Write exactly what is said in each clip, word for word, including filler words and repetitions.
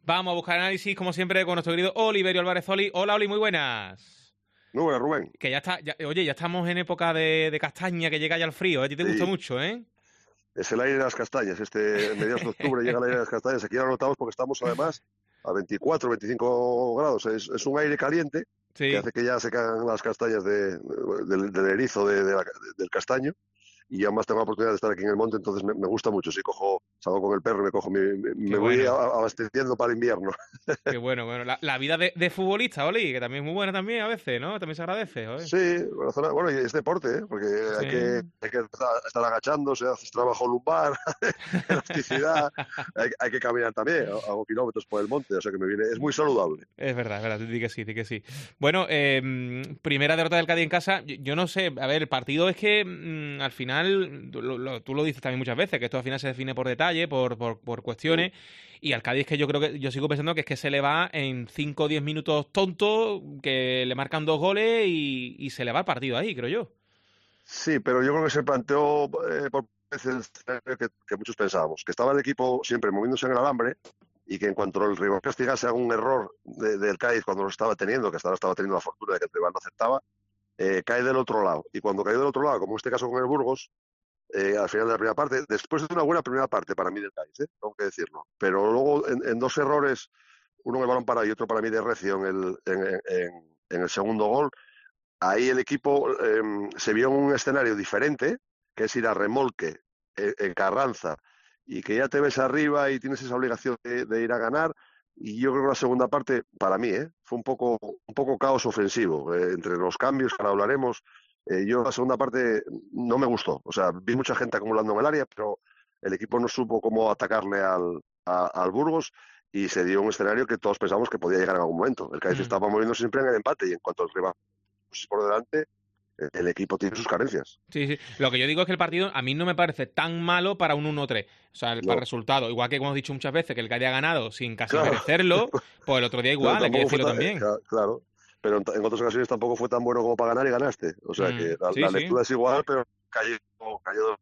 Vamos a buscar análisis, como siempre, con nuestro querido Oliverio Álvarez Oli. Hola, Oli, muy buenas. Muy buenas, Rubén. Que ya está, ya, oye, ya estamos en época de, de castaña, que llega ya el frío, ¿eh? A ti te gusta Sí, mucho, ¿eh? es el aire de las castañas. Este mediados de octubre llega el aire de las castañas. Aquí ya lo notamos porque estamos además a veinticuatro, veinticinco grados. Es, es un aire caliente que Sí. hace que ya se caigan las castañas de, del, del erizo de, de la- del castaño. Y además tengo la oportunidad de estar aquí en el monte, entonces me, me gusta mucho. Si cojo, salgo con el perro y me cojo mi, mi- Qué me voy a- bueno, abasteciendo para el invierno. qué bueno, bueno. La, la vida de, de futbolista, Oli, que también es muy buena también a veces, ¿no? También se agradece, joder. Sí, bueno, zona- bueno, y es deporte, ¿eh? Porque hay que, Sí. hay que estar agachándose, haces trabajo lumbar, elasticidad, hay, hay que caminar también, hago kilómetros por el monte, o sea que me viene, es muy saludable. Es verdad, es verdad, di que sí, di que sí. Bueno, eh, primera derrota del Cádiz en casa. Yo, yo no sé, a ver, el partido es que mm, al final, tú lo, lo- tú lo dices también muchas veces, que esto al final se define por detalle, por, por, por cuestiones. Y al Cádiz es que yo creo que, yo sigo pensando que es que se le va en cinco o diez minutos tontos, que le marcan dos goles y, y se le va el partido ahí, creo yo. Sí, pero yo creo que se planteó eh, por veces el escenario que, que muchos pensábamos, que estaba el equipo siempre moviéndose en el alambre y que en cuanto el rival castigase algún error de- del Cádiz cuando lo estaba teniendo, que hasta ahora estaba teniendo la fortuna de que el rival no aceptaba, eh, cae del otro lado. Y cuando cae del otro lado, como en este caso con el Burgos, eh, al final de la primera parte, después de una buena primera parte para mí del Cádiz, ¿eh? Tengo que decirlo. Pero luego en, en dos errores, uno en el balón parado y otro para mí de Recio en el, en, en- en el segundo gol, ahí el equipo eh, se vio en un escenario diferente, que es ir a remolque eh, en Carranza, y que ya te ves arriba y tienes esa obligación de, de ir a ganar. Y yo creo que la segunda parte, para mí, ¿eh? fue un poco, un poco caos ofensivo. Eh, entre los cambios, que ahora hablaremos, eh, yo la segunda parte no me gustó. O sea, vi mucha gente acumulando en el área, pero el equipo no supo cómo atacarle al, a- al Burgos y se dio un escenario que todos pensamos que podía llegar en algún momento. El Cádiz Mm. estaba moviéndose siempre en el empate y en cuanto el rival por delante, el equipo tiene sus carencias. Sí, sí. Lo que yo digo es que el partido a mí no me parece tan malo para un uno tres. O sea, el- para el No, resultado. Igual que como hemos dicho muchas veces, que el Cádiz ha ganado sin casi claro, merecerlo, pues el otro día pero igual, hay que tampoco fue decirlo tan, eh, también. claro, pero en, en otras ocasiones tampoco fue tan bueno como para ganar y ganaste. O sea que Mm, la, sí, la sí. lectura es igual, pero cayó, cayó.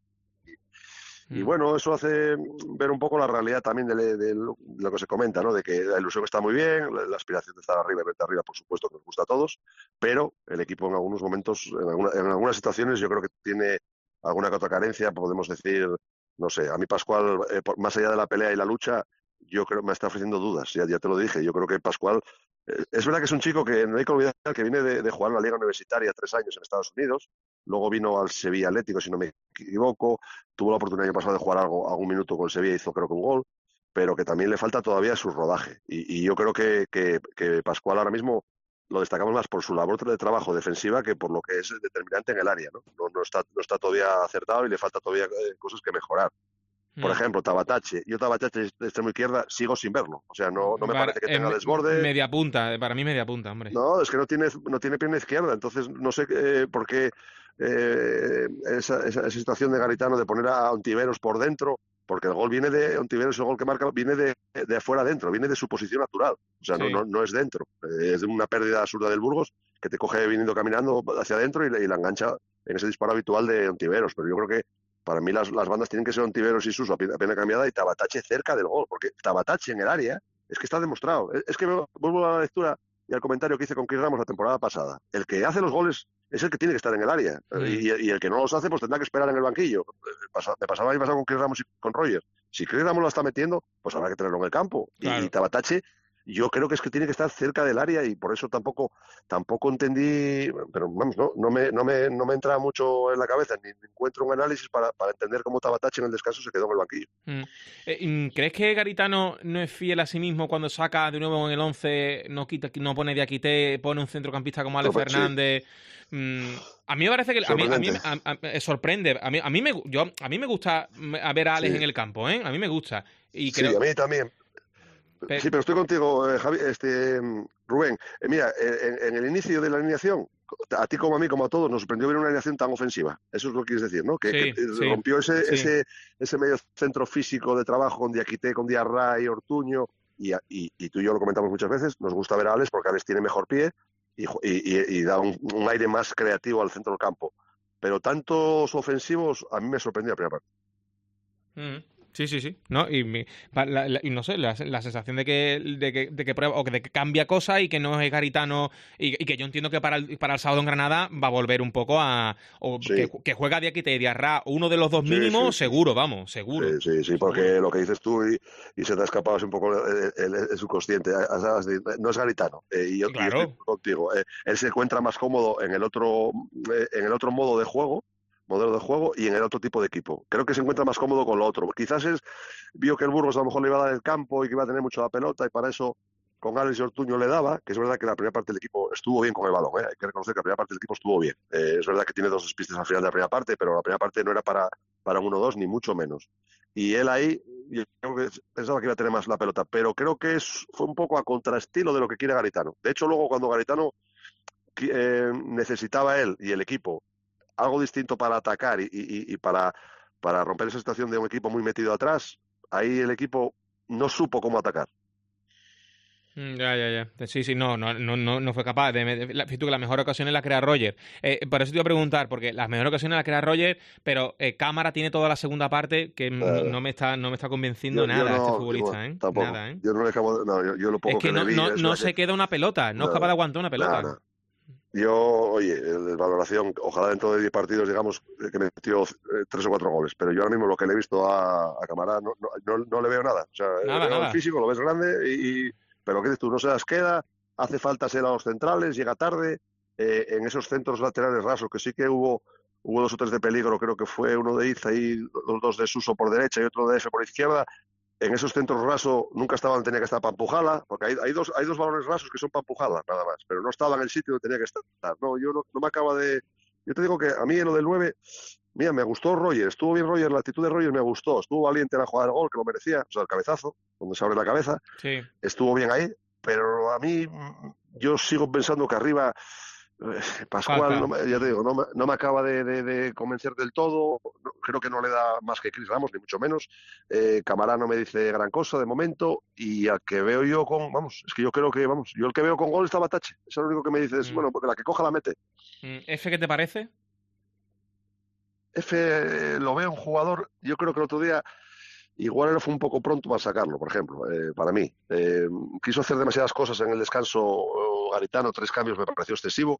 Y Mm, bueno, eso hace ver un poco la realidad también de, de- de lo de lo que se comenta, ¿no? De que la ilusión está muy bien, la, la aspiración de estar arriba y verte arriba, por supuesto, que nos gusta a todos, pero el equipo en algunos momentos, en, alguna- en algunas situaciones, yo creo que tiene alguna que otra carencia, podemos decir, no sé, a mí Pascual, eh, por- más allá de la pelea y la lucha, yo creo que me está ofreciendo dudas, ya, ya te lo dije, yo creo que Pascual, eh, es verdad que es un chico que no hay que olvidar que viene de, de jugar en la Liga Universitaria tres años en Estados Unidos, luego vino al Sevilla Atlético, si no me equivoco, tuvo la oportunidad el año pasado de jugar algo, algún minuto con el Sevilla, hizo creo que un gol, pero que también le falta todavía su rodaje. Y, y yo creo que, que, que, Pascual ahora mismo lo destacamos más por su labor de trabajo defensiva que por lo que es determinante en el área. No, no, no, está, no está todavía acertado y le falta todavía eh, cosas que mejorar. Por mm. ejemplo, Tabatache. Yo Tabatache de extremo izquierda sigo sin verlo. O sea, no, no me Para- parece que es tenga me- desborde. media punta, para mí media punta, hombre. No, es que no tiene, no tiene pierna izquierda, entonces no sé eh, por qué eh, esa, esa, esa situación de Garitano de poner a Ontiveros por dentro, porque el gol viene de Ontiveros, el gol que marca viene de, de afuera adentro, viene de su posición natural, o sea, no, Sí. no, no es dentro, eh, es de una pérdida absurda del Burgos que te coge viniendo caminando hacia adentro y, y la engancha en ese disparo habitual de Ontiveros, pero yo creo que para mí las, las bandas tienen que ser Ontiveros y Suso a pena cambiada y Tabatache cerca del gol, porque Tabatache en el área es que está demostrado, es, es que vuelvo a la lectura y al comentario que hice con Chris Ramos la temporada pasada. El que hace los goles es el que tiene que estar en el área. Mm. Y, y el que no los hace, pues tendrá que esperar en el banquillo. Me pasaba ahí pasaba con Chris Ramos y con Rogers. Si Chris Ramos lo está metiendo, pues habrá que tenerlo en el campo. Y, y Claro. Tabatache, yo creo que es que tiene que estar cerca del área y por eso tampoco tampoco entendí, pero vamos, no, no, me, no, me, no me entra mucho en la cabeza, ni encuentro un análisis para, para entender cómo Tabatache en el descanso se quedó en el banquillo. Mm. Eh, mm, ¿Crees que Garitano no es fiel a sí mismo cuando saca de nuevo en el once, no quita, no pone Diakité, pone un centrocampista como Alex Sí, Fernández? Mm, a mí me parece que a mí, a mí sorprendente. a- a- me sorprende. A mí, a mí me, yo, a mí me gusta mm, a ver a Alex Sí, en el campo, ¿eh? A mí me gusta. Y sí, creo. a mí también. pe- Sí, pero estoy contigo, eh, Javi, este, mm, Rubén. Eh, mira, eh, en, en el inicio de la alineación, a ti como a mí, como a todos, nos sorprendió ver una alineación tan ofensiva. Eso es lo que quieres decir, ¿no? Que, que sí, eh, sí, rompió ese, sí. ese, ese medio centro físico de trabajo con Diakité, con Diarra y Ortuño. Y, y, y tú y yo lo comentamos muchas veces, nos gusta ver a Alex porque Alex tiene mejor pie y, y, y da un, un aire más creativo al centro del campo. Pero tantos ofensivos, a mí me sorprendió la primera parte. Mm. Sí, sí, sí. ¿No? Y, mi, la, la, y no sé, la, la sensación de que, de que, de que prueba, o de que cambia cosas y que no es Garitano, y, y que yo entiendo que para el, para el sábado en Granada va a volver un poco a... O que, Sí, que juega Diakite y Diarra, uno de los dos sí, sí, mínimos, sí. seguro, vamos, seguro. Sí, sí, sí, Seguro. porque lo que dices tú y, y se te ha escapado es un poco el, el- el subconsciente. Has- has- No es Garitano, eh, y yo, y yo estoy Claro. contigo. Eh, él se encuentra más cómodo en el otro, eh, en el otro modo de juego, modelo de juego, y en el otro tipo de equipo. Creo que se encuentra más cómodo con lo otro. Quizás es, vio que el Burgos a lo mejor le iba a dar el campo y que iba a tener mucho la pelota, y para eso con Alex y Ortuño le daba, que es verdad que la primera parte del equipo estuvo bien con el balón, ¿eh? Hay que reconocer que la primera parte del equipo estuvo bien. Eh, es verdad que tiene dos despistes al final de la primera parte, pero la primera parte no era para, para uno dos, ni mucho menos. Y él ahí, yo creo que pensaba que iba a tener más la pelota, pero creo que es, fue un poco a contraestilo de lo que quiere Garitano. De hecho, luego cuando Garitano eh, necesitaba él y el equipo algo distinto para atacar y, y, y para, para romper esa situación de un equipo muy metido atrás, ahí el equipo no supo cómo atacar. Mm, Ya, ya, ya. Sí, sí, no, no, no, no no fue capaz. De, de, la, fíjate que la mejor ocasión la crea Roger. Eh, por eso te iba a preguntar, porque las mejores ocasiones la crea Roger, pero eh, Cámara tiene toda la segunda parte que no, Uh, no me está, no me está convenciendo yo, yo nada este no, bueno, futbolista, ¿eh? tampoco. Nada, ¿eh? Yo no le acabo de, no, yo, yo lo Es poco que que le no, vi no, es no verdad que se queda una pelota, no es capaz nada, de aguantar una nada, pelota. nada. Yo, oye, el valoración, ojalá dentro de diez partidos, digamos, que metió eh, tres o cuatro goles, pero yo ahora mismo lo que le he visto a, a Camará no, no, no, no le veo nada. O sea, le Nada, veo el nada. físico, lo ves grande, y, y pero ¿qué dices tú? No se las queda, hace falta ser a los centrales, llega tarde, eh, en esos centros laterales rasos, que sí que hubo, hubo dos o tres de peligro, creo que fue uno de Iza y los dos de Suso por derecha y otro de F por izquierda. En esos centros rasos nunca estaban, tenía que estar Pampujala, porque hay, hay, dos, hay dos balones rasos que son Pampujala, nada más, pero no estaba en el sitio donde tenía que estar. No, yo no, no me acaba de... Yo te digo que a mí en lo del nueve, mira, me gustó Roger, estuvo bien Roger, la actitud de Roger me gustó, estuvo valiente en la jugada del gol, que lo merecía, o sea, el cabezazo, donde se abre la cabeza, Sí. estuvo bien ahí, pero a mí yo sigo pensando que arriba Pascual, no Falta. me, ya te Mm. digo, no me, no me acaba de, de, de, convencer del todo. No, creo que no le da más que Chris Ramos, ni mucho menos. Eh, Camará no me dice gran cosa de momento. Y al que veo yo con, vamos, es que yo creo que, vamos, yo el que veo con gol está Batache. Eso es lo único que me dice, es, Mm. bueno, porque la que coja la mete. Mm. ¿F qué te parece? F eh, lo veo un jugador, yo creo que el otro día igual era fue un poco pronto para sacarlo, por ejemplo, eh, para mí. Eh, quiso hacer demasiadas cosas en el descanso Garitano, tres cambios me pareció excesivo.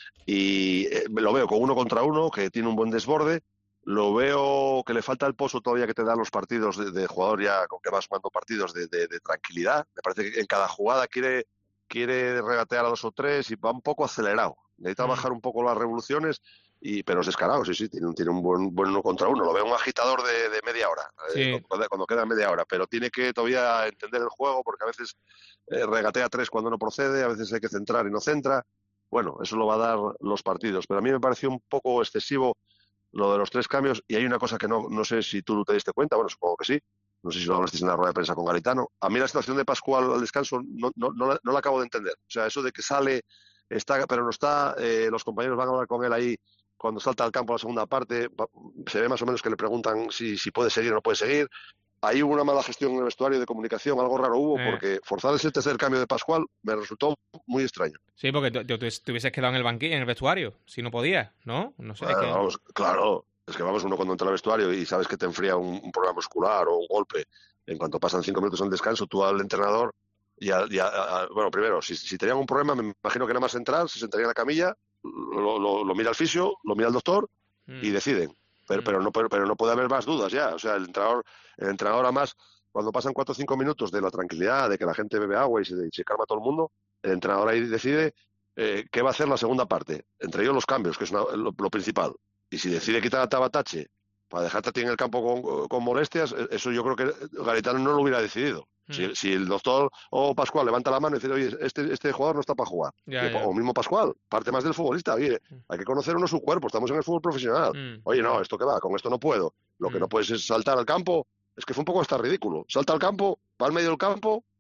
Y eh, lo veo con uno contra uno, que tiene un buen desborde. Lo veo que le falta el pozo todavía que te dan los partidos de, de jugador ya con que vas jugando partidos de, de, de tranquilidad. Me parece que en cada jugada quiere, quiere regatear a dos o tres y va un poco acelerado. Necesita Mm. bajar un poco las revoluciones, y, pero es descarado, sí, sí, tiene un, tiene un buen, buen uno contra uno. Lo veo un agitador de, de media hora, eh, Sí. cuando, cuando queda media hora, pero tiene que todavía entender el juego, porque a veces eh, regatea tres cuando no procede, a veces hay que centrar y no centra. Bueno, eso lo va a dar los partidos, pero a mí me pareció un poco excesivo lo de los tres cambios, y hay una cosa que no, no sé si tú te diste cuenta, bueno, supongo que sí, no sé si lo hablasteis en la rueda de prensa con Garitano. A mí la situación de Pascual al descanso no, no, no, la, no la acabo de entender. O sea, eso de que sale, está, pero no está, eh, los compañeros van a hablar con él ahí cuando salta al campo a la segunda parte, se ve más o menos que le preguntan si, si puede seguir o no puede seguir. Ahí hubo una mala gestión en el vestuario de comunicación, algo raro hubo, Eh. porque forzar ese tercer cambio de Pascual me resultó muy extraño. Sí, porque te, te, te hubieses quedado en el banquillo, en el vestuario, si no podías, ¿no? No sé, es Bueno, que... vamos, claro, es que vamos, uno cuando entra al vestuario y sabes que te enfría un, un problema muscular o un golpe, en cuanto pasan cinco minutos en descanso, tú al entrenador, y, a, y a, a, bueno, primero, si, si tenían un problema, me imagino que nada más entrar, se sentaría en la camilla, lo, lo, lo mira el fisio, lo mira el doctor Mm. y deciden. Pero, Mm. pero, no, pero, pero no puede haber más dudas ya. O sea, el entrenador, el entrenador además, cuando pasan cuatro o cinco minutos de la tranquilidad, de que la gente bebe agua y se, y se calma todo el mundo, el entrenador ahí decide eh, qué va a hacer la segunda parte. Entre ellos los cambios, que es una, lo, lo principal. Y si decide quitar a Tabatache para dejarte a ti en el campo con, con molestias, eso yo creo que Garitano no lo hubiera decidido. Mm. Si, si el doctor o Pascual levanta la mano y dice, oye, este, este jugador no está para jugar. Ya, Y, ya. o mismo Pascual, parte más del futbolista. Oye, hay que conocer uno su cuerpo, estamos en el fútbol profesional. Mm. Oye, no, ¿esto qué va? Con esto no puedo. Lo que Mm. no puedes es saltar al campo. Es que fue un poco hasta ridículo. Salta al campo, va al medio del campo,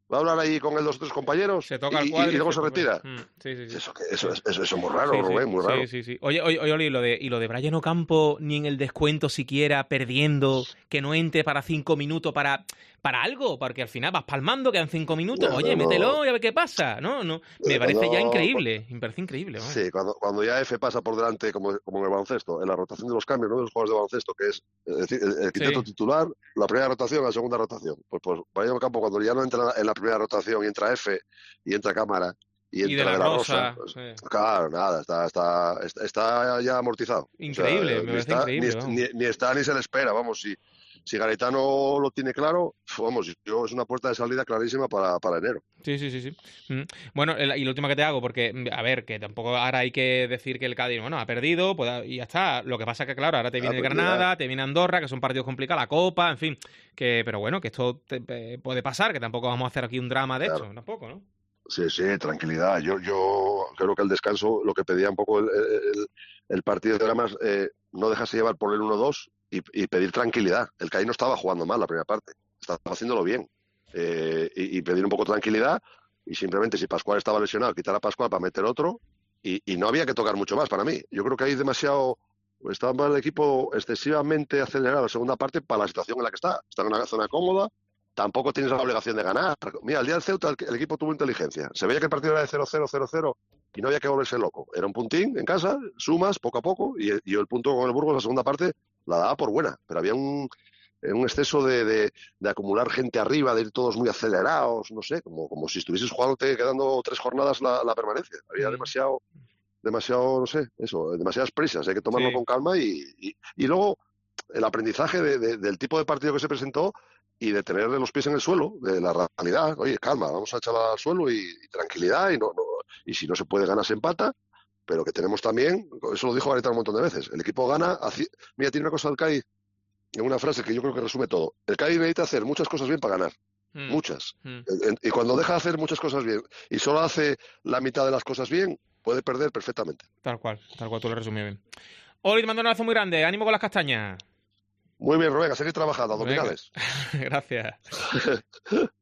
va a hablar ahí con él los otros compañeros se toca y, el cuadro y, y luego se pues, retira. mm, sí, sí, sí. Eso, eso, eso, eso es muy raro, Sí, sí, Rubén, muy raro. Sí, sí, sí. Oye, oye, oye, y lo de, y lo de Brian Ocampo, ni en el descuento siquiera, perdiendo, que no entre para cinco minutos para, para algo, porque al final vas palmando, quedan cinco minutos, No, oye, no, mételo no. y a ver qué pasa. No, no, me Eh, parece ya Cuando, increíble, me parece increíble. Vamos. sí, cuando, cuando ya F pasa por delante, como, como en el baloncesto, en la rotación de los cambios, ¿no? De los jugadores de baloncesto, que es, es decir, el, el quinteto Sí. titular, la primera rotación, la segunda rotación. Pues, pues Brian Ocampo, cuando ya no entra en la primera rotación y entra F, y entra Cámara, y Y de entra la De La Rosa, Rosa, pues, sí. claro, nada, está, está, está, está ya amortizado. Increíble, O sea, me ni parece está, ni, increíble, est- vamos. ni, ni está ni se le espera, vamos, si, si Garitano lo tiene claro, vamos, yo, es una puerta de salida clarísima para, para enero. Sí, sí, sí, sí. Mm. Bueno, el- y la última que te hago, porque, mm, a ver, que tampoco ahora hay que decir que el Cádiz, bueno, ha perdido, pues, y ya está. Lo que pasa es que, claro, ahora te Ah, viene el pues ya, Granada, te viene Andorra, que son partidos complicados, la Copa, en fin, que, pero bueno, que esto te- eh, puede pasar, que tampoco vamos a hacer aquí un drama de claro. esto, tampoco, ¿no? Sí, sí, tranquilidad. Yo, yo creo que el descanso, lo que pedía un poco el, el, el partido era más eh, no dejarse llevar por el uno dos y, y pedir tranquilidad. El Cádiz no estaba jugando mal la primera parte, estaba haciéndolo bien. Eh, y, y pedir un poco de tranquilidad y simplemente si Pascual estaba lesionado, quitar a Pascual para meter otro y, y no había que tocar mucho más para mí. Yo creo que hay demasiado... Estaba el equipo excesivamente acelerado la segunda parte para la situación en la que está. Está en una zona cómoda, tampoco tienes la obligación de ganar. Mira, el día del Ceuta el, el equipo tuvo inteligencia. Se veía que el partido era de cero cero, cero cero y no había que volverse loco. Era un puntín en casa, sumas poco a poco y, y el punto con el Burgos en la segunda parte la daba por buena. Pero había un, un exceso de, de, de acumular gente arriba, de ir todos muy acelerados, no sé, como, como si estuvieses jugando quedando tres jornadas la, la permanencia. Había Mm. demasiado, demasiado, no sé, eso, demasiadas prisas. Hay que tomarlo Sí. con calma y, y, y luego el aprendizaje de, de, del tipo de partido que se presentó y de tener los pies en el suelo, de la realidad. Oye, calma, vamos a echarla al suelo y, y tranquilidad y no, no, y si no se puede ganar se empata, pero que tenemos también, eso lo dijo Garitano un montón de veces, el equipo gana, haci... mira, tiene una cosa del Cádiz, en una frase que yo creo que resume todo, el Cádiz necesita hacer muchas cosas bien para ganar, Mm. muchas, Mm. y cuando deja de hacer muchas cosas bien y solo hace la mitad de las cosas bien, puede perder perfectamente. Tal cual, tal cual, tú lo resumí bien. Oli, te mando un abrazo muy grande, ánimo con las castañas. Muy bien, Rubén, a seguir trabajando, Venga. abdominales. Gracias.